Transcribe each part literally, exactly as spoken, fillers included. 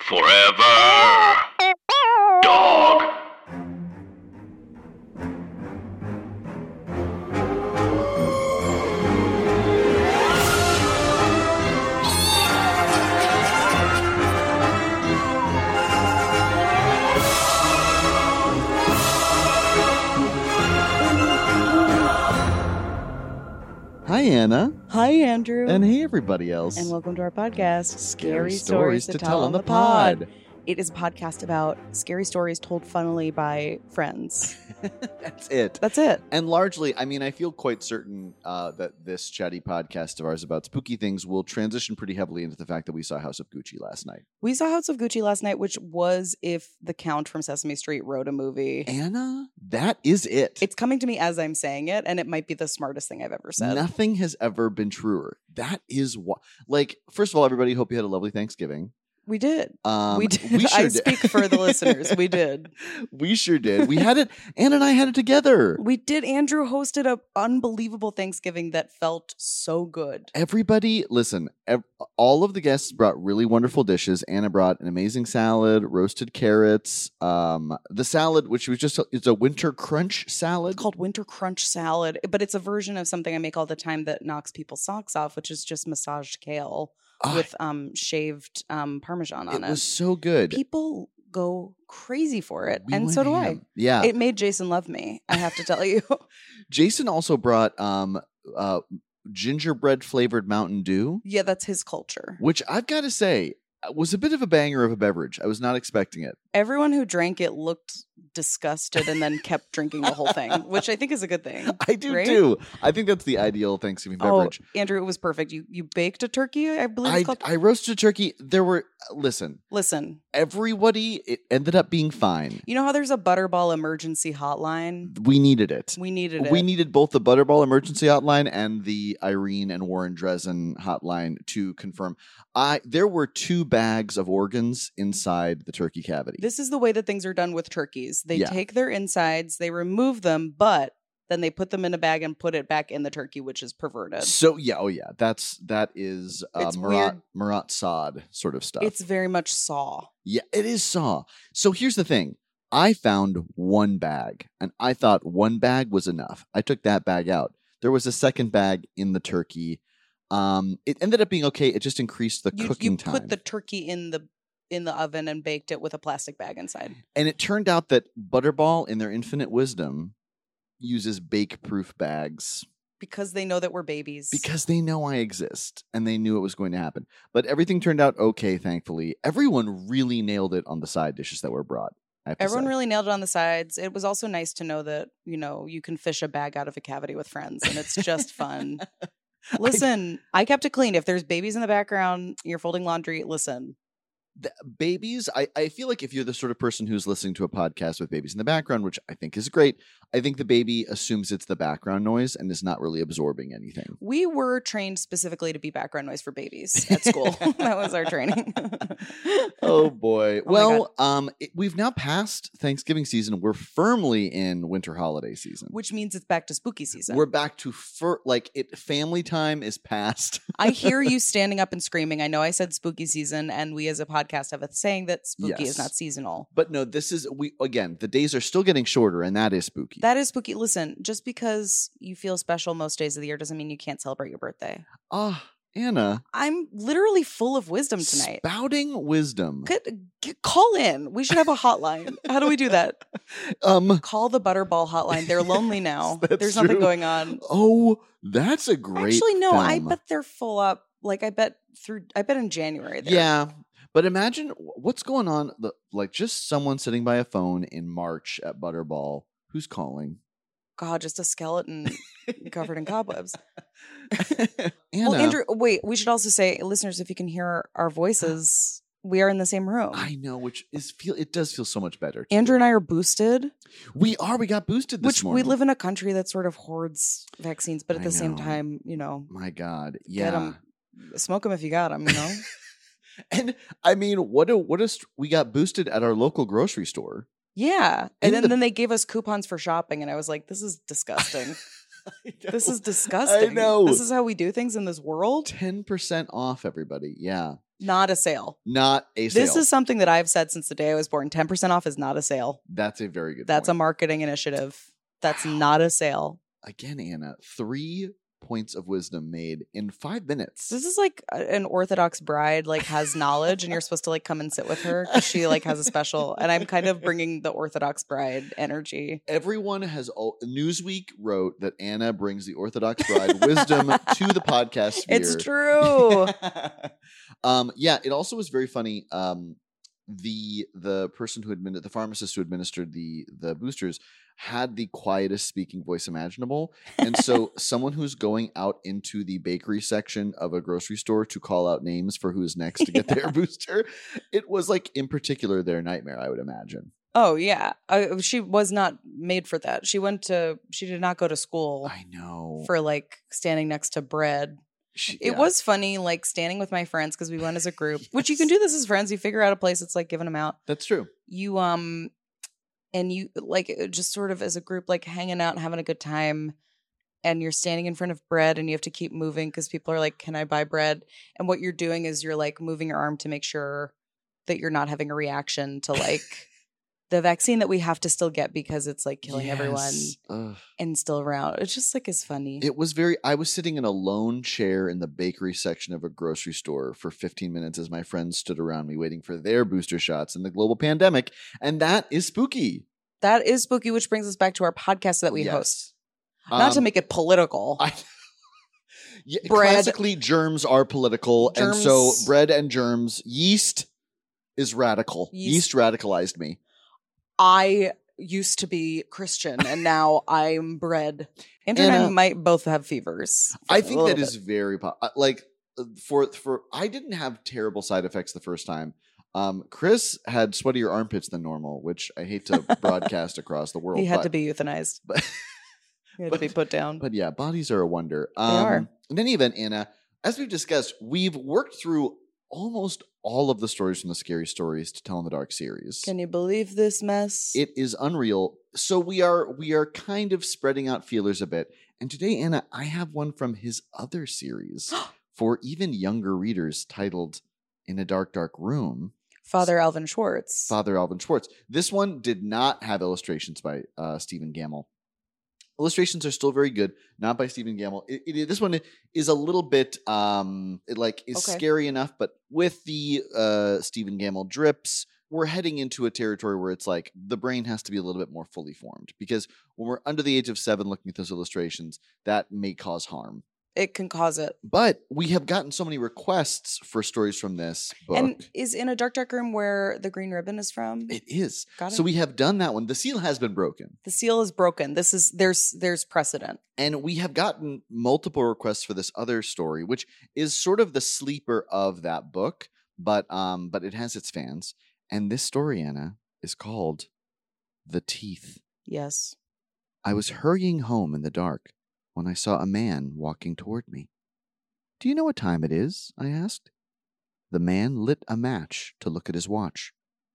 Forever. Dog. Hi, Anna. Hi, Andrew. And hey, everybody else. And welcome to our podcast, Scary Stories to Tell on the Pod. It is a podcast about scary stories told funnily by friends. That's it. That's it. And largely, I mean, I feel quite certain uh, that this chatty podcast of ours about spooky things will transition pretty heavily into the fact that we saw House of Gucci last night. We saw House of Gucci last night, which was if the Count from Sesame Street wrote a movie. Anna, that is it. It's coming to me as I'm saying it, and it might be the smartest thing I've ever said. Nothing has ever been truer. That is what, like, first of all, everybody, hope you had a lovely Thanksgiving. We did. Um, we did. We sure I did. speak for the listeners. We did. We sure did. We had it. Anna and I had it together. We did. Andrew hosted a unbelievable Thanksgiving that felt so good. Everybody, listen, ev- all of the guests brought really wonderful dishes. Anna brought an amazing salad, roasted carrots, um, the salad, which was just, a, it's a winter crunch salad. It's called Winter Crunch Salad, but it's a version of something I make all the time that knocks people's socks off, which is just massaged kale Ah, with um, shaved um, Parmesan on it it. was so good. People go crazy for it, We and went so do ham. I. Yeah. It made Jason love me, I have to tell you. Jason also brought um, uh, gingerbread flavored Mountain Dew, Yeah, that's his culture. which I've got to say was a bit of a banger of a beverage. I was not expecting it. Everyone who drank it looked disgusted and then kept drinking the whole thing, which I think is a good thing. I do Right? too. I think that's the ideal Thanksgiving beverage. Oh, Andrew, it was perfect. You you baked a turkey, I believe I, it's called. I roasted a turkey. There were, listen, Listen, everybody, it ended up being fine. you know how there's a Butterball emergency hotline? We needed it. We needed it. We needed both the Butterball emergency hotline and the Irene and Warren Dresden hotline to confirm. I there were two bags of organs inside the turkey cavity. This is the way that things are done with turkeys. They Yeah. take their insides, they remove them, but then they put them in a bag and put it back in the turkey, which is perverted. So yeah, oh yeah, that's that is uh, It's Marat weird. Marat Sod sort of stuff. It's very much Saw. Yeah, it is Saw. So here's the thing. I found one bag, and I thought one bag was enough. I took that bag out. There was a second bag in the turkey. Um, it ended up being okay. It just increased the You, cooking you time. put the turkey in the in the oven and baked it with a plastic bag inside. And it turned out that Butterball, in their infinite wisdom, uses bake-proof bags Because they know that we're babies. because they know I exist and they knew it was going to happen. But everything turned out okay, thankfully. Everyone really nailed it on the side dishes that were brought. I have to Everyone say. really nailed it on the sides. It was also nice to know that, you know, you can fish a bag out of a cavity with friends and it's just fun. Listen, I, I kept it clean. If there's babies in the background, you're folding laundry, listen. The babies, I, I feel like if you're the sort of person who's listening to a podcast with babies in the background, which I think is great, I think the baby assumes it's the background noise and is not really absorbing anything. We were trained specifically to be background noise for babies at school. That was our training. Oh boy. my well, um, it, we've now passed Thanksgiving season. We're firmly in winter holiday season. Which means it's back to spooky season. We're back to fir- like it. Family time is past. I hear you standing up and screaming. I know I said spooky season, and we as a podcast have a saying that spooky Yes. is not seasonal. But no, this is we again. The days are still getting shorter, and that is spooky. That is spooky. Listen, just because you feel special most days of the year doesn't mean you can't celebrate your birthday. Ah, Anna, I'm literally full of wisdom tonight. spouting wisdom. Could, get, call in. We should have a hotline. How do we do that? Um. Call the Butterball hotline. They're lonely now. That's There's nothing true. going on. Oh, that's a great. Actually, no. I film. bet they're full up. Like I bet through. I bet in January. They're, Yeah, but imagine what's going on. The, like just someone sitting by a phone in March at Butterball. Who's calling? God, just a skeleton covered in cobwebs. Anna, Well, Andrew, wait. We should also say, listeners, if you can hear our voices, we are in the same room. I know, which is feel. It does feel so much better. Andrew and I are boosted, We are. We got boosted this which morning. we live in a country that sort of hoards vaccines, but at I the same know. time, you know, My God, get yeah. 'em, smoke them if you got them. You know, And I mean, what a what a st- we got boosted at our local grocery store. yeah. In And then, the- then they gave us coupons for shopping, and I was like, this is disgusting. I This know. is disgusting. I know. This is how we do things in this world. ten percent off, everybody. Yeah. Not a sale. Not a sale. This is something that I've said since the day I was born. ten percent off is not a sale. That's a very good That's a point. marketing initiative. That's Wow. not a sale. Again, Anna, three points of wisdom made in five minutes. This is like a- an Orthodox bride like has knowledge and you're supposed to like come and sit with her because she like has a special, and I'm kind of bringing the Orthodox bride energy. Everyone has all, Newsweek wrote that Anna brings the Orthodox bride wisdom to the podcast sphere. It's true. um, yeah, it also was very funny. Um, the the person who administered the pharmacist who administered the the boosters had the quietest speaking voice imaginable, and so someone who's going out into the bakery section of a grocery store to call out names for who's next to get Yeah. their booster, it was like in particular their nightmare, I would imagine. Oh yeah, I, she was not made for that. She went to. She did not go to school I know. for like standing next to bread. She- It yeah. was funny, like standing with my friends because we went as a group. Which you can Yes. do this as friends. You figure out a place that's like giving them out. That's true. You um, and you like uh, just sort of as a group, like hanging out and having a good time. And you're standing in front of bread, and you have to keep moving because people are like, "Can I buy bread?" And what you're doing is you're like moving your arm to make sure that you're not having a reaction to like the vaccine that we have to still get because it's like killing everyone Yes. Ugh. and still around. It's just like is funny. It was very. I was sitting in a lone chair in the bakery section of a grocery store for fifteen minutes as my friends stood around me waiting for their booster shots in the global pandemic, and that is spooky. That is spooky, which brings us back to our podcast that we Yes. host. Not to Um, make it political. I, yeah, Bread. classically, germs are political, and so Germs- bread and germs, yeast is radical. Yeast- Yeast radicalized me. I used to be Christian and now I'm bread. Andrew and I Anna- might both have fevers. I A think little that bit. is very po- uh, like uh, for for. I didn't have terrible side effects the first time. Um, Chris had sweatier armpits than normal, which I hate to broadcast across the world. He had but, to be euthanized. but, He had but- to be put down. but yeah, bodies are a wonder. Um, are. In any event, Anna, as we've discussed, we've worked through almost all of the stories from the Scary Stories to Tell in the Dark series. Can you believe this mess? It is unreal. So we are we are kind of spreading out feelers a bit. And today, Anna, I have one from his other series for even younger readers titled In a Dark, Dark Room. Father Alvin Schwartz. Father Alvin Schwartz. This one did not have illustrations by uh, Stephen Gamble. Illustrations are still very good, not by Stephen Gamble. It, it, this one is a little bit, um, it like is Okay. scary enough, but with the uh, Stephen Gamble drips, we're heading into a territory where it's like the brain has to be a little bit more fully formed, because when we're under the age of seven looking at those illustrations, that may cause harm. It can cause it. But we have gotten so many requests for stories from this book. And is In a Dark, Dark Room where the green ribbon is from? it is. Got So it. we have done that one. The seal has been broken. The seal is broken. This is there's there's precedent. And we have gotten multiple requests for this other story, which is sort of the sleeper of that book, but um, but it has its fans. And this story, Anna, is called The Teeth. Yes. I was hurrying home in the dark when I saw a man walking toward me. Do you know what time it is? I asked. The man lit a match to look at his watch.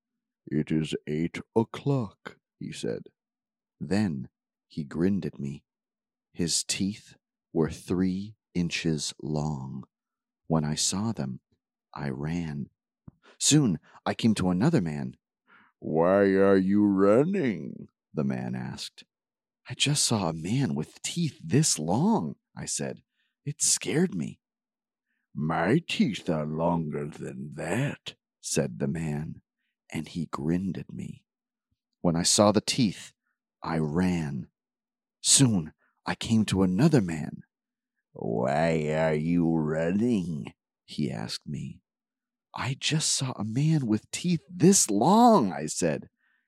It is eight o'clock, he said. Then he grinned at me. His teeth were three inches long. When I saw them, I ran. Soon I came to another man. Why are you running? The man asked. I just saw a man with teeth this long, I said. It scared me. My teeth are longer than that, said the man, and he grinned at me. When I saw the teeth, I ran. Soon I came to another man. Why are you running? He asked me. I just saw a man with teeth this long, I said.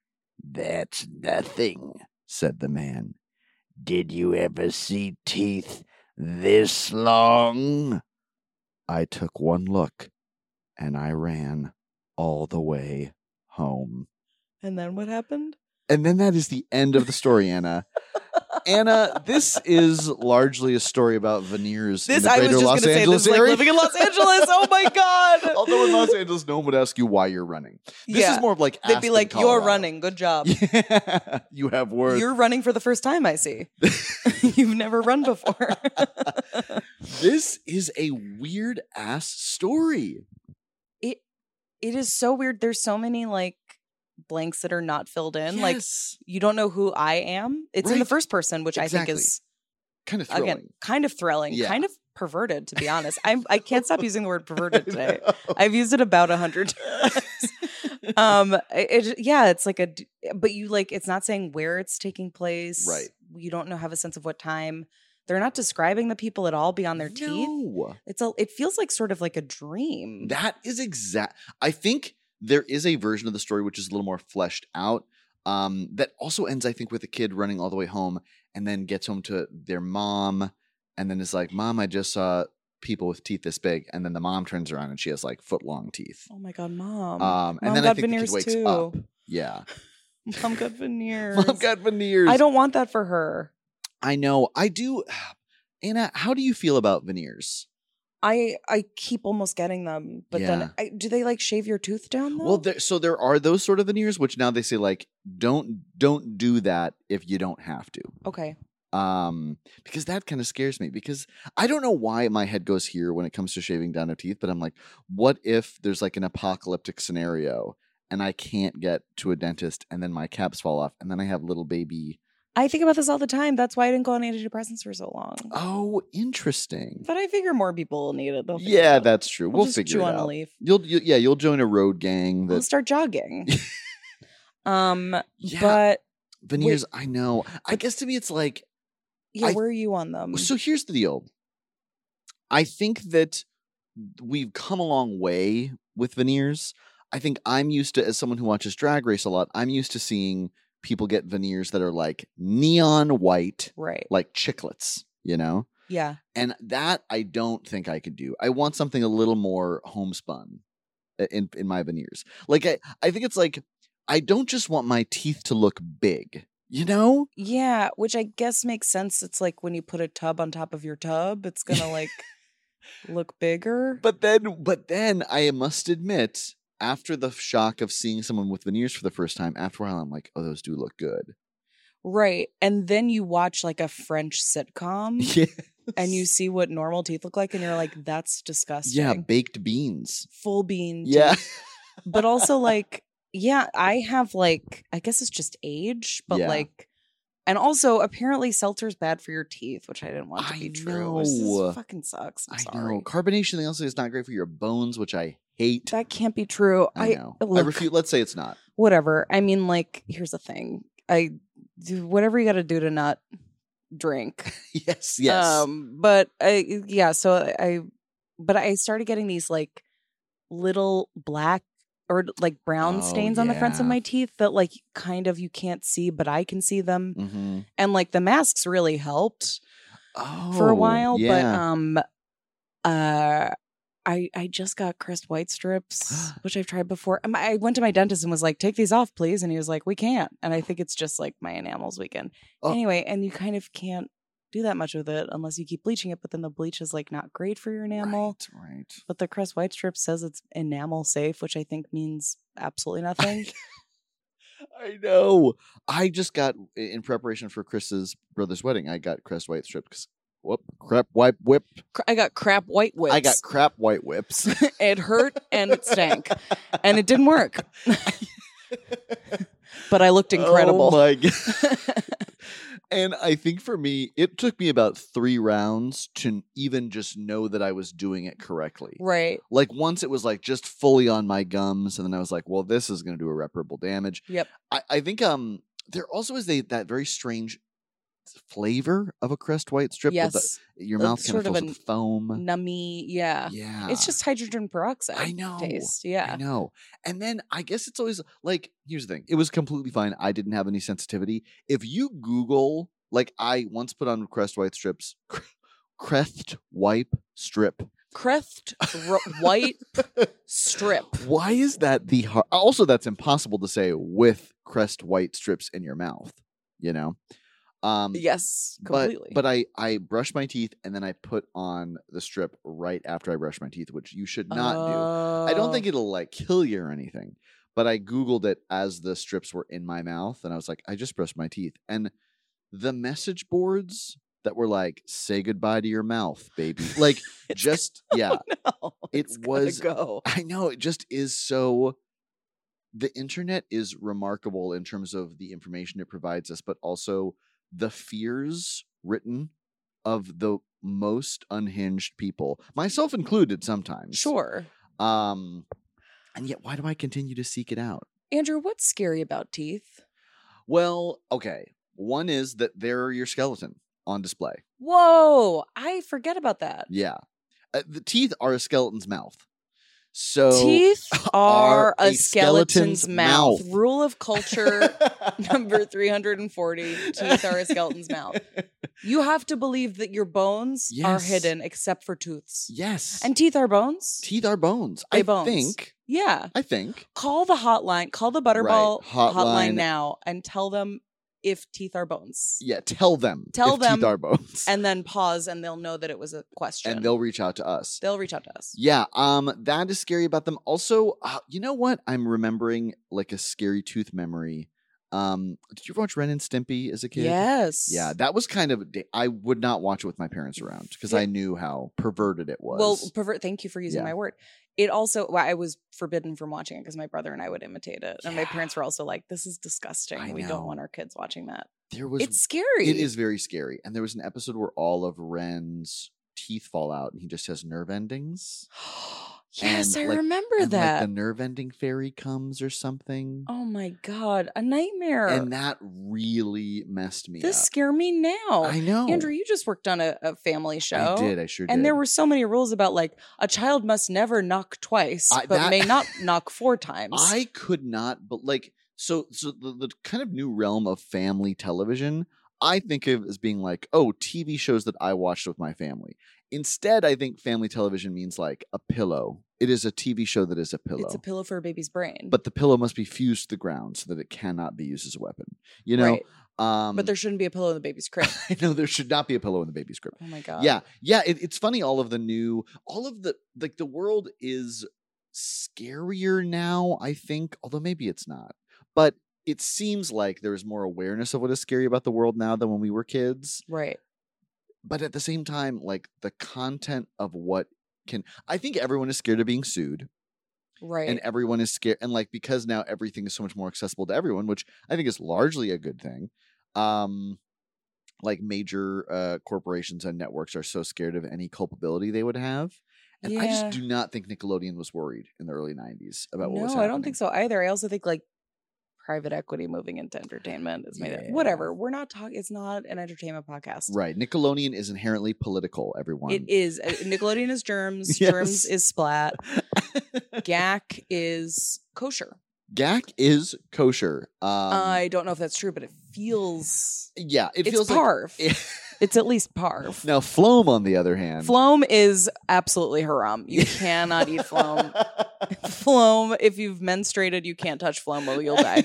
That's nothing, said the man. Did you ever see teeth this long? I took one look, and I ran all the way home. And then what happened? And then that is the end of the story, Anna. Anna, this is largely a story about veneers in This the I greater was just Los gonna say Angeles this is like area. living in Los Angeles. Oh my god. Although in Los Angeles, no one would ask you why you're running. This Yeah. is more of like They'd be Aspen, like, You're Colorado. running. Good job. Yeah, you have worth. You're running for the first time, I see. You've never run before. This is a weird ass story. It is so weird. There's so many like blanks that are not filled in. Like Yes. you don't know who I am. It's in the Right. first person, which I Exactly. think is kind of thrilling. again kind of thrilling, Yeah. kind of perverted, to be honest. I'm I can't stop using the word perverted I today. know. I've used it about a hundred times. um, it, it- yeah, it's like a, d- but you like it's not saying where it's taking place. Right. You don't know have a sense of what time. They're not describing the people at all beyond their teeth. No. It's a. It feels like sort of like a dream. That is exact. I think there is a version of the story which is a little more fleshed out. Um, that also ends, I think, with a kid running all the way home and then gets home to their mom, and then is like, "Mom, I just saw people with teeth this big," and then the mom turns around and she has like foot long teeth. Oh my god, mom! Um, and Mom then I got think the veneers kid wakes too. up. Yeah, Mom got veneers. mom got veneers. I don't want that for her. I know. I do. Anna, how do you feel about veneers? I I keep almost getting them, but Yeah. then I, do they like shave your tooth down though? Well, there, so there are those sort of veneers, which now they say like don't don't do that if you don't have to. okay. Um, because that kind of scares me because I don't know why my head goes here when it comes to shaving down of teeth, but I'm like, what if there's like an apocalyptic scenario and I can't get to a dentist and then my caps fall off and then I have little baby. I think about this all the time. That's why I didn't go on antidepressants for so long. Oh, interesting. But I figure more people will need it. They'll figure it Yeah, out. that's true. I'll We'll just figure chew it on a out. leaf. You'll, you, yeah, you'll join a road gang I'll that start jogging. um, Yeah. but veneers. I know. I but- guess to me it's like yeah, I- where are you on them? so. Here's the deal. I think that we've come a long way with veneers. I think I'm used to, as someone who watches Drag Race a lot, I'm used to seeing people get veneers that are like neon white, Right. like chiclets, you know? Yeah. And that I don't think I could do. I want something a little more homespun i- in, in my veneers. Like, I, I think it's like, I don't just want my teeth to look big, you know? Yeah, which I guess makes sense. It's like when you put a tub on top of your tub, it's gonna like look bigger. But then, but then I must admit, after the shock of seeing someone with veneers for the first time, after a while, I'm like, oh, those do look good. Right. And then you watch like a French sitcom Yeah. and you see what normal teeth look like and you're like, that's disgusting. Yeah, baked beans. Full bean. Yeah. teeth. But also like, yeah, I have like, I guess it's just age, but Yeah. like, and also apparently seltzer's bad for your teeth, which I didn't want to I be true. This know. is fucking sucks. I'm I sorry. know. Carbonation, they also is not great for your bones, which I hate. That can't be true. I know. I look, refuse. Let's say it's not. whatever. I mean, like, here's the thing. I do whatever you got to do to not drink. Yes, yes. Um, but I, yeah. So I, but I started getting these like little black or like brown Oh, stains on the fronts of yeah. my teeth that like kind of you can't see, but I can see them. mm-hmm. And like the masks really helped Oh, for a while, but yeah. um, uh. I, I just got Crest White strips, which I've tried before. Um, I went to my dentist and was like, take these off, please. And he was like, we can't. And I think it's just like my enamels weekend. Oh. Anyway, and you kind of can't do that much with it unless you keep bleaching it. But then the bleach is like not great for your enamel. Right, right. But the Crest White strip says it's enamel safe, which I think means absolutely nothing. I know. I just got, in preparation for Chris's brother's wedding, I got Crest White strips because, whoop, crap white whip. Cr- I got crap white whips. I got crap white whips. It hurt and it stank. And it didn't work. But I looked incredible. Oh my God. And I think for me, it took me about three rounds to even just know that I was doing it correctly. Right. Like once it was like just fully on my gums, and then I was like, well, this is going to do irreparable damage. Yep. I, I think um there also is a, that very strange flavor of a Crest White strip. With Yes. the, your It's mouth kind sort of of fills with foam. Nummy. Yeah. Yeah. It's just hydrogen peroxide. I know. Taste. Yeah. I know. And then I guess it's always like, here's the thing. It was completely fine. I didn't have any sensitivity. If you Google, like I once put on Crest White strips, Crest Wipe Strip. Crest r- white strip. Why is that the hard? Also, that's impossible to say with Crest White strips in your mouth, you know? Um, Yes, but, completely. but I, I brush my teeth and then I put on the strip right after I brush my teeth, which you should not do. I don't think Oh. it'll like kill you or anything, but I Googled it as the strips were in my mouth and I was like, I just brushed my teeth. And the message boards that were like, say goodbye to your mouth, baby. Like, It's- just, yeah. No, It it's gotta was- go. I know, it just is so. The internet is remarkable in terms of the information it provides us, but also the fears written of the most unhinged people, myself included sometimes. Sure. Um, and yet, why do I continue to seek it out? Andrew, what's scary about teeth? Well, okay. One is that they're your skeleton on display. Whoa, I forget about that. Yeah. Uh, the teeth are a skeleton's mouth. So Teeth are a, a skeleton's, skeleton's mouth. mouth. Rule of culture number three hundred forty. Teeth are a skeleton's mouth. You have to believe that your bones are Yes. hidden except for tooths. Yes. And teeth are bones? teeth are bones. They I bones. think. Yeah. I think. Call the hotline. Call the Butterball Right. hotline. Hotline. now and tell them if teeth are bones. Yeah. Tell them. Tell if them teeth are bones. And then pause and they'll know that it was a question. And they'll reach out to us. They'll reach out to us. Yeah, um, that is scary about them. Also, uh, you know what? I'm remembering like a scary tooth memory. Um, did you ever watch Ren and Stimpy as a kid? Yes. Yeah, that was kind of. da- I would not watch it with my parents around because I knew how perverted it was. Well, pervert. Thank you for using Yeah. my word. It also, well, I was forbidden from watching it because my brother and I would imitate it, and my Yeah. parents were also like, "This is disgusting. I We know. don't want our kids watching that." there was. It's scary. It is very scary, and there was an episode where all of Ren's teeth fall out, and he just has nerve endings. Yes, And, I like- remember and that. like the nerve ending fairy comes or something, Oh my god, a nightmare. and that really messed me this up. scare me now. I know, Andrew, you just worked on a, a family show. I did. I sure did. And there were so many rules about like a child must never knock twice, I- but that- may not knock four times. I could not, but like, so, so the, the kind of new realm of family television, I think of as being like, oh, T V shows that I watched with my family. Instead, I think family television means like a pillow. It is a T V show that is a pillow. It's a pillow for a baby's brain. But the pillow must be fused to the ground so that it cannot be used as a weapon. You know? Right. Um, But there shouldn't be a pillow in the baby's crib. I know there should not be a pillow in the baby's crib. Oh my god. Yeah, yeah. It, it's funny. All of the new, all of the like, the world is scarier now. I think, although maybe it's not, but it seems like there's more awareness of what is scary about the world now than when we were kids. Right. But at the same time, like the content of what can, I think everyone is scared of being sued, Right. and everyone is scared, and like because now everything is so much more accessible to everyone, which I think is largely a good thing. Um, like major uh, corporations and networks are so scared of any culpability they would have. And I Yeah. just do not think Nickelodeon was worried in the early nineties about what no, was I happening. don't think so either. I also think like private equity moving into entertainment is made it. Yeah. Whatever. We're not talking. It's not an entertainment podcast. Right. Nickelodeon is inherently political, everyone. It is. Uh, Nickelodeon is germs. Yes. Germs is splat. G A C is kosher. G A C is kosher. Um, I don't know if that's true, but it feels. yeah, it It's feels parv. like. It's at least parv. Now, Floam, on the other hand. Floam is absolutely haram. You cannot eat floam. Floam, if you've menstruated, you can't touch floam or you'll die.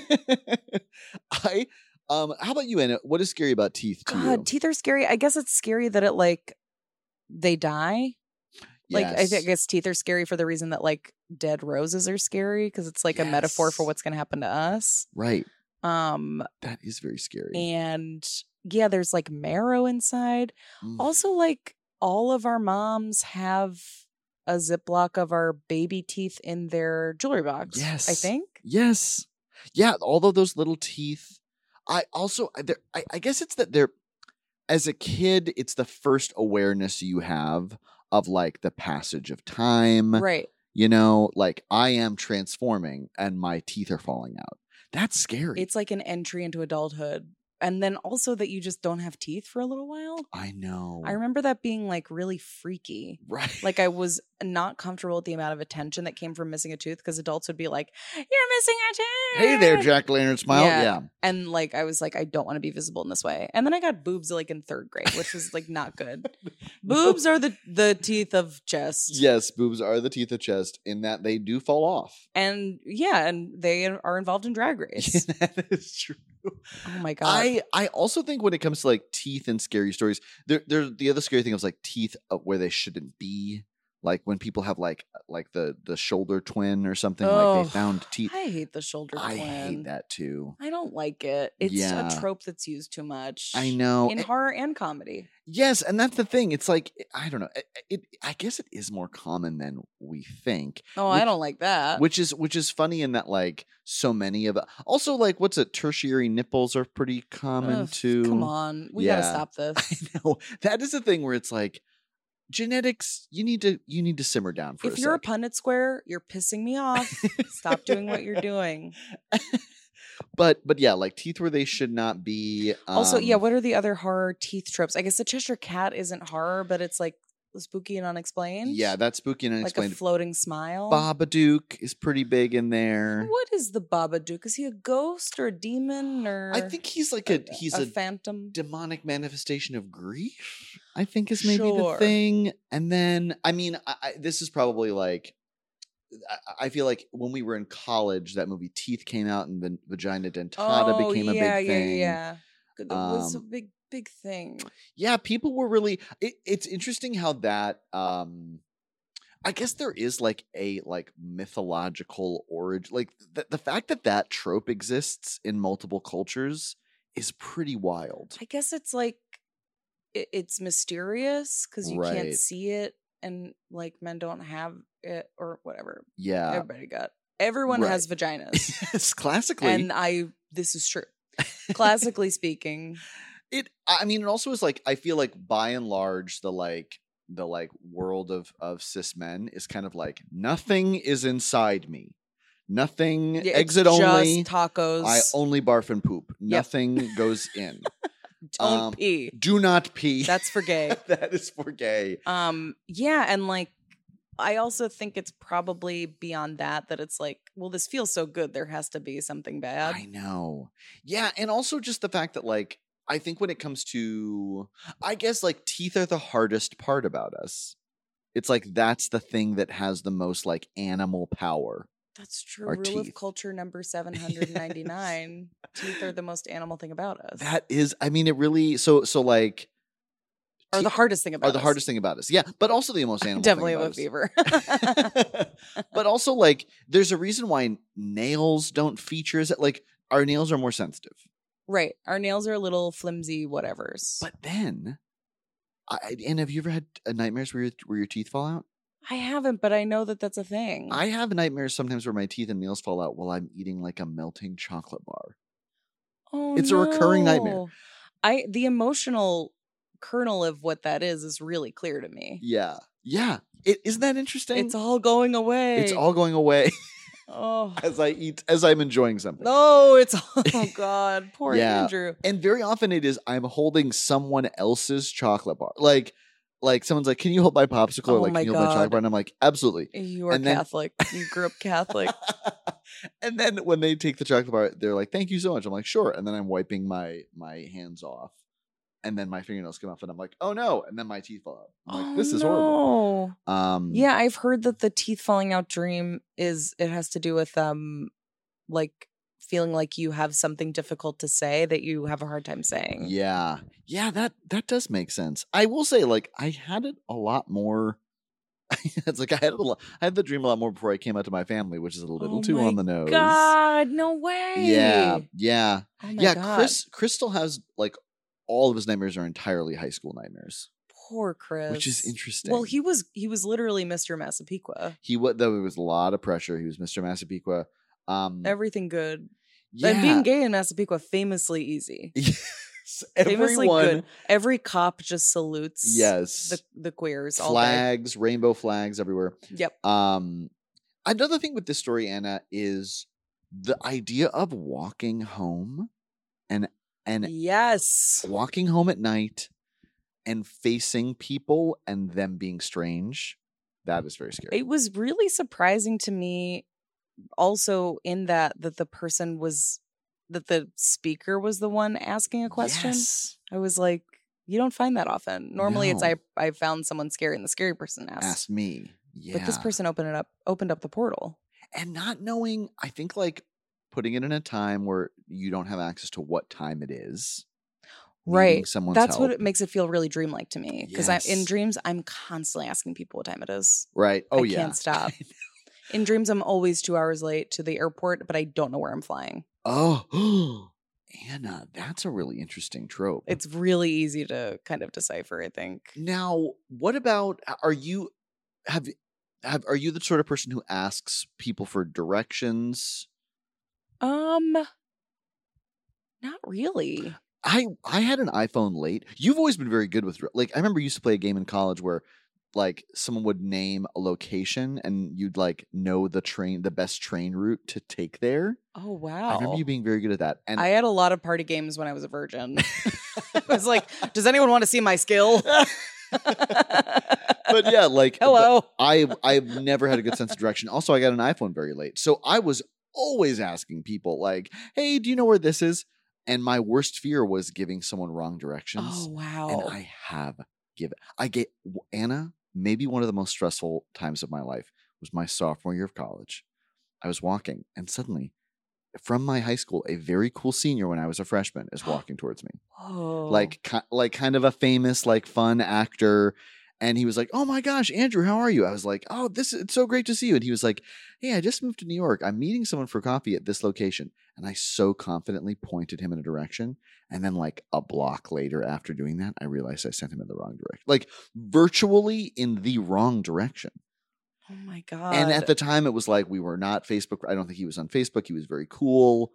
I um how about you, Anna? What is scary about teeth to God, you? teeth are scary. I guess it's scary that it like they die. Like I, Yes. think, I guess teeth are scary for the reason that like dead roses are scary because it's like a metaphor for Yes. what's going to happen to us. Right. Um That is very scary. and yeah, there's like marrow inside. Mm. Also, like all of our moms have a Ziploc of our baby teeth in their jewelry box. I Yes. think. Yes. Yeah, although those little teeth. I also I- there I, I guess it's that they're as a kid, it's the first awareness you have of like the passage of time. Right. You know, like I am transforming and my teeth are falling out. That's scary. It's like an entry into adulthood. And then also that you just don't have teeth for a little while. I know. I remember that being like really freaky. Right. Like I was not comfortable with the amount of attention that came from missing a tooth because adults would be like, "You're missing a tooth." Hey there, Jack Lantern Smile. Yeah. Yeah. And like I was like, I don't want to be visible in this way. And then I got boobs like in third grade, which was like not good. Boobs are the the teeth of chest. Yes, boobs are the teeth of chest in that they do fall off. And yeah, and they are involved in drag race. that is true. Oh my god. I, I also think when it comes to like teeth and scary stories, there, there the other scary thing is like teeth uh, where they shouldn't be. Like when people have like like the the shoulder twin or something, like Oh, they found teeth. I hate the shoulder I twin. hate that too. I don't like it. It's Yeah. a trope that's used too much. I know. In It- horror and comedy. Yes, and that's the thing. It's like I don't know. It, it I guess it is more common than we think. Oh, Which- I don't like that. Which is which is funny in that like so many of also like what's it tertiary nipples are pretty common Ugh, too. Come on. We Yeah. gotta stop this. I know that is the thing where it's like genetics. You need to you need to simmer down for If a you're a sec. Punnett Square, you're pissing me off. Stop doing what you're doing. But but yeah, like teeth where they should not be. Also, yeah, um, what are the other horror teeth tropes? I guess the Cheshire Cat isn't horror, but it's like spooky and unexplained. Yeah, that's spooky and like a unexplained. floating smile. Babadook is pretty big in there. What is the Babadook? Is he a ghost or a demon or? I think he's like a he's a, a phantom. demonic manifestation of grief. I think is maybe Sure. the thing. And then I mean, I, I, this is probably like. I- I feel like when we were in college, that movie Teeth came out, and the Vagina Dentata oh, became a yeah, big yeah, thing. yeah. It was a Um, big, big thing. Yeah, people were really. It, it's interesting how that. um I guess there is like a like mythological origin, like the the fact that that trope exists in multiple cultures is pretty wild. I guess it's like it, it's mysterious because you Right. can't see it, and like men don't have it or whatever. Yeah, Everybody got. Everyone Right. has vaginas, yes, classically, and I. This is true. Classically speaking, it. I mean, it also is like I feel like by and large the like the like world of of cis men is kind of like nothing is inside me, nothing yeah, exit it's only. just tacos. I only barf and poop. Yep. Nothing goes in. don't um, pee. Do not pee. That's for gay. that is for gay. Um, yeah, and like I also think it's probably beyond that that it's like, well, this feels so good, there has to be something bad. I know. Yeah, and also just the fact that like I think when it comes to I guess like teeth are the hardest part about us. It's like that's the thing that has the most like animal power. That's true. Our Rule teeth. of culture number seven hundred ninety-nine. Teeth are the most animal thing about us. That is I mean it really so so like are the teeth hardest thing about are the us. hardest thing about us. Yeah, but also the most animal Definitely thing have about a us. fever. But also like there's a reason why nails don't feature as like our nails are more sensitive. Right. Our nails are little flimsy whatevers. But then I and have you ever had uh, nightmares where your, where your teeth fall out? I haven't, but I know that that's a thing. I have nightmares sometimes where my teeth and nails fall out while I'm eating like a melting chocolate bar. oh, it's a recurring nightmare. no. I the emotional kernel of what that is is really clear to me. Yeah. Yeah. It isn't that interesting? It's all going away. It's all going away oh as I eat as I'm enjoying something. no, it's oh god, poor Yeah. Andrew. And very often it is I'm holding someone else's chocolate bar. Like like someone's like, "Can you hold my popsicle?" or Oh like, my "Can you hold my chocolate God. bar?" And I'm like, "Absolutely." You are And then- Catholic. You grew up Catholic. And then when they take the chocolate bar, they're like, "Thank you so much." I'm like, "Sure." And then I'm wiping my my hands off, and then my fingernails come off, and I'm like, "Oh no!" And then my teeth fall out. I'm like, oh, "This is horrible." no. Um, Yeah, I've heard that the teeth falling out dream is it has to do with um like feeling like you have something difficult to say that you have a hard time saying. yeah, yeah. That that does make sense. I will say, like, I had it a lot more. It's like I had a lot, I had the dream a lot more before I came out to my family, which is a little Oh too my on the nose. God, no way. Yeah, yeah, Oh my yeah. God. Chris Crystal has like all of his nightmares are entirely high school nightmares, Poor Chris. which is interesting. Well, he was he was literally Mister Massapequa. He was there was a lot of pressure. He was Mister Massapequa. Um, Everything good. yeah. And being gay in Massapequa famously easy. Yes, Famously everyone. good. Every cop just salutes Yes, the the queers all day. flags, rainbow flags everywhere. Yep. Um, another thing with this story, Anna, is the idea of walking home and and Yes. walking home at night and facing people and them being strange. That is very scary. It was really surprising to me also in that that the person was that the speaker was the one asking a question. Yes. I was like, you don't find that often. Normally it's No. I I found someone scary and the scary person asked. Ask me. Yeah. But this person opened it up opened up the portal. and not knowing, I think like putting it in a time where you don't have access to what time it is. needing Right. someone's That's help. what it makes it feel really dreamlike to me. Because Yes. in dreams, I'm constantly asking people what time it is. Right. Oh, I yeah. can't stop. In dreams, I'm always two hours late to the airport, but I don't know where I'm flying. Oh, Anna, that's a really interesting trope. It's really easy to kind of decipher, I think. Now, what about, are you, have, have, are you the sort of person who asks people for directions? Um, not really. I, I had an iPhone late. You've always been very good with, like, I remember you used to play a game in college where like someone would name a location and you'd like know the train, the best train route to take there. Oh, wow. I remember you being very good at that. And I had a lot of party games when I was a virgin. I was like, does anyone want to see my skill? But yeah, like hello. I I've never had a good sense of direction. Also, I got an iPhone very late. So I was always asking people like, hey, do you know where this is? And my worst fear was giving someone wrong directions. Oh, wow. And I have given I get Anna, maybe one of the most stressful times of my life was my sophomore year of college. I was walking and suddenly from my high school, a very cool senior when I was a freshman is walking towards me. Oh. Like, ki- like kind of a famous, like fun actor. And he was like, oh my gosh, Andrew, how are you? I was like, oh, this it's so great to see you. And he was like, hey, I just moved to New York. I'm meeting someone for coffee at this location. And I so confidently pointed him in a direction. And then like a block later after doing that, I realized I sent him in the wrong direction. Like virtually in the wrong direction. Oh my God. And at the time it was like we were not Facebook. I don't think he was on Facebook. He was very cool.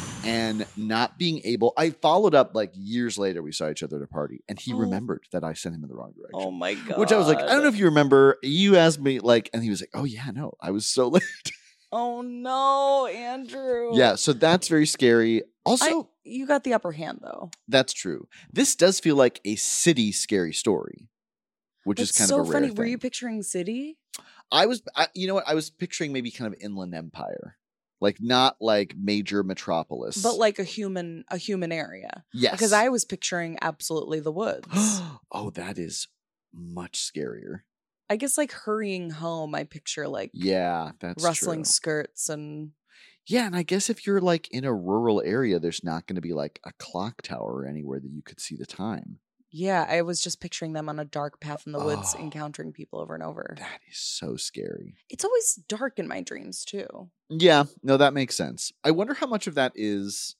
And not being able, I followed up like years later. We saw each other at a party and he Oh. remembered that I sent him in the wrong direction. Oh my God. Which I was like, I don't know if you remember. You asked me like, and he was like, oh yeah, no, I was so late. Oh no, Andrew. Yeah. So that's very scary. Also, I, you got the upper hand though. that's true. This does feel like a city scary story, which That's is kind so of a rare funny. thing. Were you picturing city? I was, I, you know what? I was picturing maybe kind of inland empire, like not like major metropolis, But like a human, a human area. yes, Because I was picturing absolutely the woods. oh, that is much scarier. I guess like hurrying home, I picture like Yeah, that's rustling true. skirts and Yeah, and I guess if you're like in a rural area, there's not going to be like a clock tower anywhere that you could see the time. yeah, I was just picturing them on a dark path in the woods, Oh. encountering people over and over. That is so scary. It's always dark in my dreams too. Yeah, no, that makes sense. I wonder how much of that is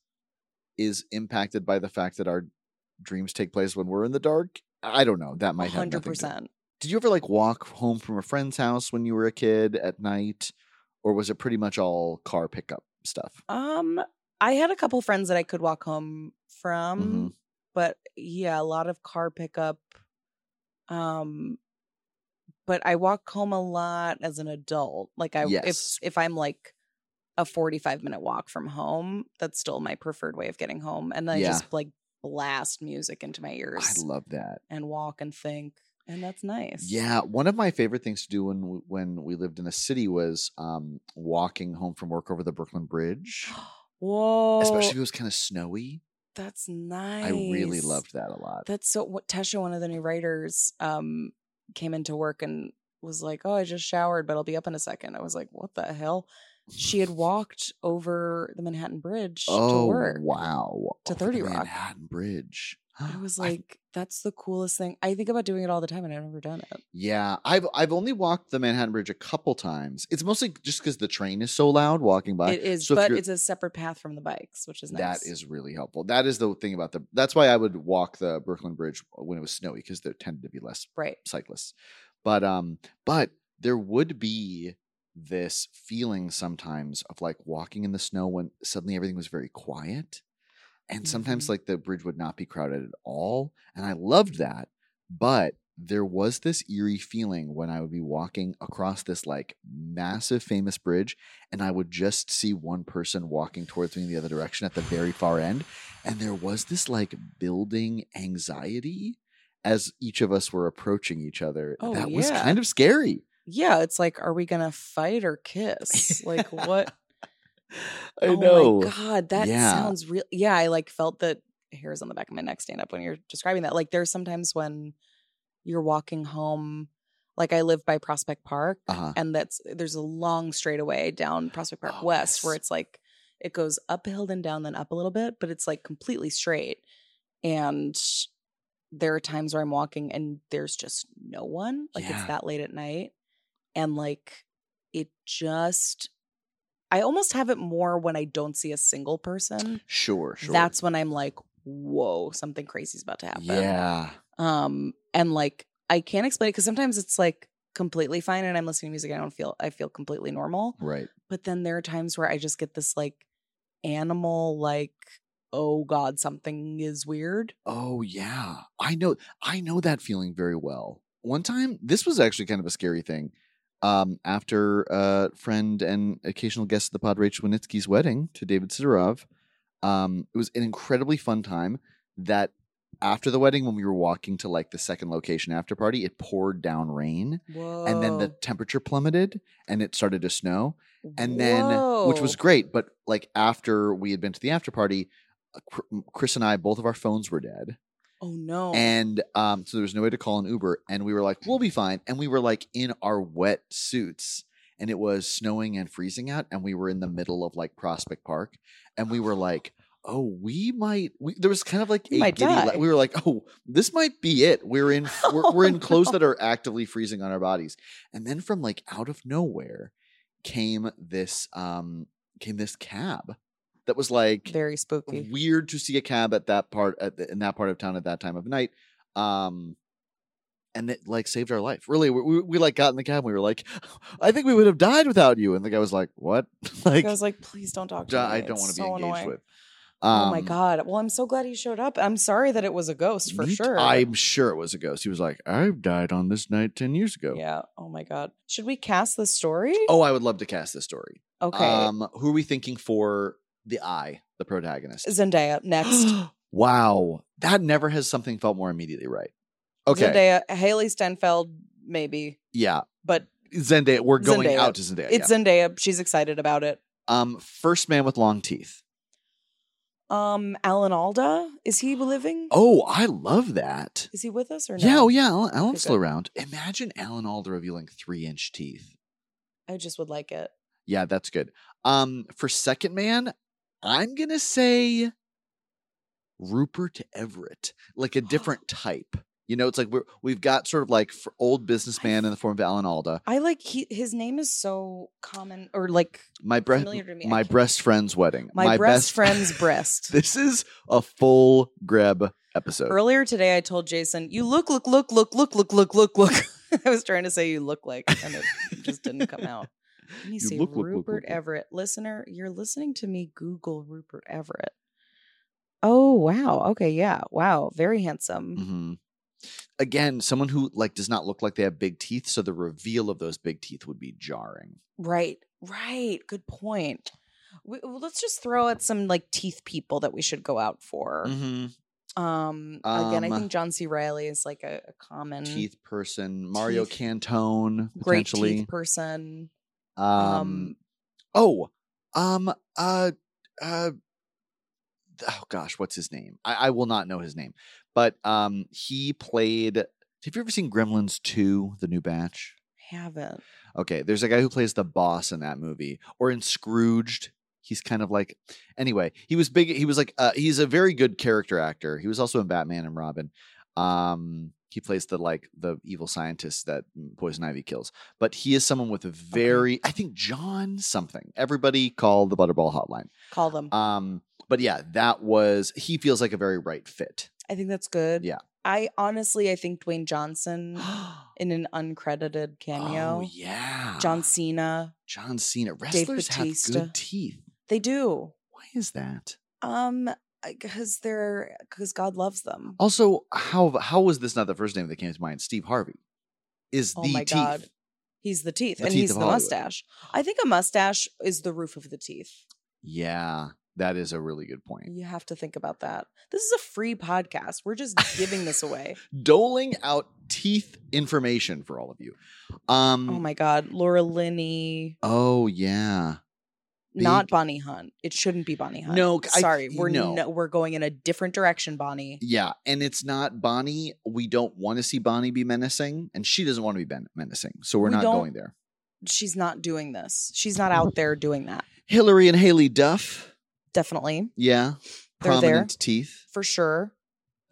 is impacted by the fact that our dreams take place when we're in the dark. I don't know. That might have Hundred nothing to- percent. Did you ever like walk home from a friend's house when you were a kid at night, or was it pretty much all car pickup stuff? Um, I had a couple friends that I could walk home from, Mhm. but yeah, a lot of car pickup. Um, but I walk home a lot as an adult. Like I, Yes. if if I'm like a forty-five minute walk from home, that's still my preferred way of getting home. And then Yeah. I just like blast music into my I ears love that. and walk and think, and that's nice. Yeah, one of my favorite things to do when we- when we lived in a city was um, walking home from work over the Brooklyn Bridge, Whoa, especially if it was kind of snowy. that's nice. I really loved that a lot. That's so. What Tesha, one of the new writers, um, came into work and was like, "Oh, I just showered, but I'll be up in a second." I was like, "What the hell?" She had walked over the Manhattan Bridge to Oh work. wow! to Over thirty the Rock. Manhattan Bridge. I was I've- like, "That's the coolest thing." I think about doing it all the time, and I've never done it. yeah, I've I've only walked the Manhattan Bridge a couple times. It's mostly just because the train is so loud walking by. It is, So if but you're- it's a separate path from the bikes, which is nice. That is really helpful. That is the thing about the. That's why I would walk the Brooklyn Bridge when it was snowy because there tended to be less right. cyclists. But um, but there would be this feeling sometimes of like walking in the snow when suddenly everything was very quiet. And sometimes Mhm. like the bridge would not be crowded at all. And I loved that. But there was this eerie feeling when I would be walking across this like massive famous bridge and I would just see one person walking towards me in the other direction at the very far end. And there was this like building anxiety as each of us were approaching each other. Oh, that was yeah. kind of scary. Yeah, it's like, are we gonna fight or kiss? Like what? I oh know. my god, that Yeah. sounds real. Yeah, I like felt the hairs on the back of my neck stand up when you're describing that. Like there's sometimes when you're walking home, like I live by Prospect Park, Uh-huh. and that's there's a long straightaway down Prospect Park Oh, West where yes. it's like it goes uphill then down then up a little bit, but it's like completely straight. And there are times where I'm walking and there's just no one. Like Yeah. it's that late at night. And like it just, I almost have it more when I don't see a single person. Sure, sure. That's when I'm like, whoa, something crazy's about to happen. Yeah. Um, and like I can't explain it because sometimes it's like completely fine and I'm listening to music. I don't feel I feel completely normal. Right. But then there are times where I just get this like animal like, oh God, something is weird. Oh yeah. I know I know that feeling very well. One time, this was actually kind of a scary thing. Um, after a uh, friend and occasional guest of the pod, Rachel Winitsky's wedding to David Sidorov, um, it was an incredibly fun time that after the wedding, when we were walking to like the second location after party, it poured down rain. Whoa. And then the temperature plummeted and it started to snow. And then, which was Whoa. great. But like after we had been to the after party, uh, Chr- Chris and I, both of our phones were dead. Oh no. And um, so there was no way to call an Uber. And we were like, we'll be fine. And we were like in our wet suits. And it was snowing and freezing out. And we were in the middle of like Prospect Park. And we were like, oh, we might. We, there was kind of like We a might giddy. die. la- we were like, oh, this might be it. We're in. We're, we're in Oh, clothes no. that are actively freezing on our bodies. And then from like out of nowhere came this um came this cab that was like Very spooky. weird to see a cab at that part at the, in that part of town at that time of night. Um, and it like saved our life. Really, we, we, we like got in the cab. And we were like, I think we would have died without you. And the guy was like, what? like I was like, please don't talk to me. I don't It's want to so be engaged annoying. with. Oh my Um, God. Well, I'm so glad he showed up. I'm sorry that it was a ghost for me t- sure. I'm sure it was a ghost. He was like, I died on this night ten years ago. Yeah. Oh my God. Should we cast the story? Oh, I would love to cast this story. Okay. Um, who are we thinking for the eye, the protagonist? Zendaya next. Wow. That never has something felt more immediately right. Okay. Zendaya, Haley Steinfeld, maybe, Yeah. but Zendaya. We're going Zendaya. out to Zendaya. it's yeah. Zendaya. She's excited about it. Um, first man with long teeth. Um, Alan Alda, is he living? Oh, I love that. Is he with us or no? Yeah, oh yeah, Alan, Alan's Okay, still good. around. Imagine Alan Alda revealing three inch teeth. I just would like it. Yeah, that's good. Um, for second man, I'm gonna say Rupert Everett, like a different type. You know, it's like we're we've got sort of like for old businessman in the form of Alan Alda. I like he, his name is so common or like My breast, familiar to me. I my can't- breast friend's wedding. my, breast best friend's breast. This is a full grab episode. Earlier today, I told Jason, "You look, look, look, look, look, look, look, look, look." I was trying to say "you look like," and it just didn't come out. Let me You see, look, look, look, Rupert look, look. Everett, listener, you're listening to me Google Rupert Everett. Oh wow, okay, yeah, wow, very handsome. hmm Again, someone who like does not look like they have big teeth, so the reveal of those big teeth would be jarring. Right, right. Good point. We, well, let's just throw out some like teeth people that we should go out for. Mm-hmm. Um, again, I Um, think John C. Riley is like a, a common Teeth person, Mario Teeth. Cantone, great potentially. teeth person. Um, Um, oh, um, uh, uh, oh gosh, what's his name? I, I will not know his name, but um, he played. Have you ever seen Gremlins two, the new batch? Haven't. Okay, there's a guy who plays the boss in that movie, or in Scrooged. He's kind of like, anyway, he was big. He was like, uh, he's a very good character actor. He was also in Batman and Robin. Um, he plays the like the evil scientist that Poison Ivy kills. But he is someone with a very, I think John something. Everybody call the Butterball Hotline. Call them. Um, but yeah, that was. He feels like a very right fit. I think that's good. Yeah. I honestly, I think Dwayne Johnson in an uncredited cameo. Oh yeah, John Cena. John Cena. Wrestlers have Bautista. good teeth. They do. Why is that? Um, because they're because God loves them. Also, how how was this not the first name that came to mind? Steve Harvey is Oh the my teeth. God. He's the teeth, The and teeth he's of the Hollywood. mustache. I think a mustache is the roof of the teeth. Yeah, that is a really good point. You have to think about that. This is a free podcast. We're just giving this away. Doling out teeth information for all of you. Um. Oh my God, Laura Linney. Oh yeah. Not Big- Bonnie Hunt. It shouldn't be Bonnie Hunt. No, I- sorry, we're no. no, we're going in a different direction, Bonnie. Yeah, and it's not Bonnie. We don't want to see Bonnie be menacing, and she doesn't want to be ben- menacing, so we're We not don't- going there. She's not doing this. She's not out there doing that. Hillary and Haley Duff. Definitely, Yeah, They're prominent there. teeth. for sure.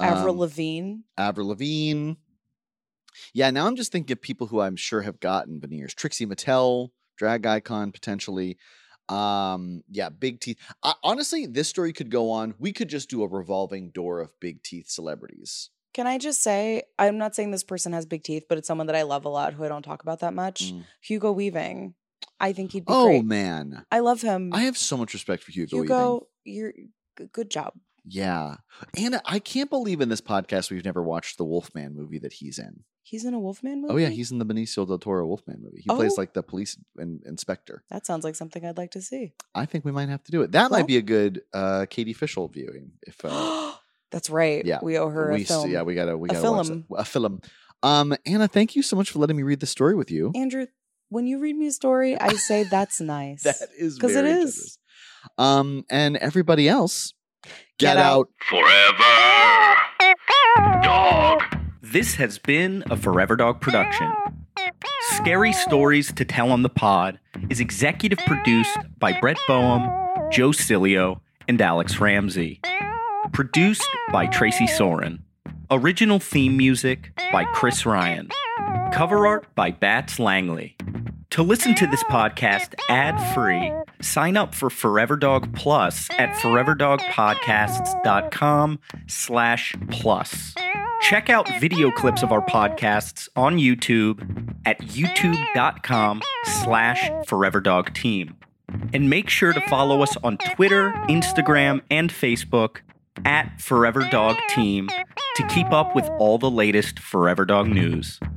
Avril Um, Lavigne. Avril Lavigne. Yeah, now I'm just thinking of people who I'm sure have gotten veneers. Trixie Mattel, drag icon potentially. Um, yeah, big teeth. I, honestly, this story could go on. We could just do a revolving door of big teeth celebrities. Can I just say, I'm not saying this person has big teeth, but it's someone that I love a lot who I don't talk about that much. Mm. Hugo Weaving. I think he'd be Oh great. man, I love him. I have so much respect for Hugo. Weaving. Hugo, you're g- good job. Yeah, Anna, I can't believe in this podcast we've never watched the Wolfman movie that he's in. He's in a Wolfman movie? Oh yeah, he's in the Benicio del Toro Wolfman movie. He plays Oh. like the police in- inspector. That sounds like something I'd like to see. I think we might have to do it. That Well- might be a good uh, Katie Fishel viewing. If uh, That's right. yeah, We owe her we a s- film. yeah, we gotta we A gotta watch film. that. a film. Um, Anna, thank you so much for letting me read the story with you. Andrew, when you read me a story, I say that's nice. That is 'Cause very it generous. is. Um, and everybody else, get, Get out. out. Forever Dog. This has been a Forever Dog production. Scary Stories to Tell on the Pod is executive produced by Brett Boehm, Joe Cilio, and Alex Ramsey. Produced by Tracy Soren. Original theme music by Chris Ryan. Cover art by Bats Langley. To listen to this podcast ad-free, sign up for Forever Dog Plus at foreverdogpodcasts.com slash plus. Check out video clips of our podcasts on YouTube at youtube.com slash foreverdogteam. And make sure to follow us on Twitter, Instagram, and Facebook at Forever Dog Team to keep up with all the latest Forever Dog news.